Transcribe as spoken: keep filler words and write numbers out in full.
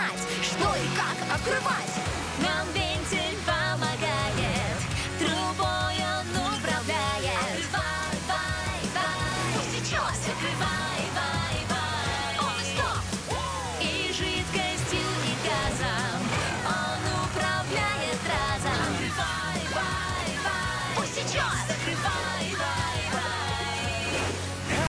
знать, что и как открывать. Нам вентиль помогает, трубой он управляет. Открывай, вай, вай, пусть течет. Открывай.